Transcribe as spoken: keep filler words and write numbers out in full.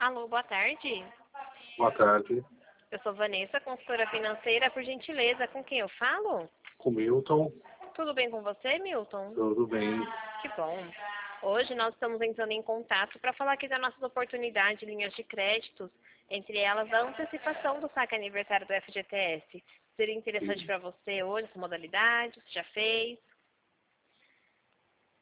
Alô, boa tarde. Boa tarde. Eu sou Vanessa, consultora financeira. Por gentileza, com quem eu falo? Com Milton. Tudo bem com você, Milton? Tudo bem. Que bom. Hoje nós estamos entrando em contato para falar aqui das nossas oportunidades de linhas de créditos, entre elas a antecipação do saque aniversário do F G T S. Seria interessante Sim. para você hoje essa modalidade? Você já fez?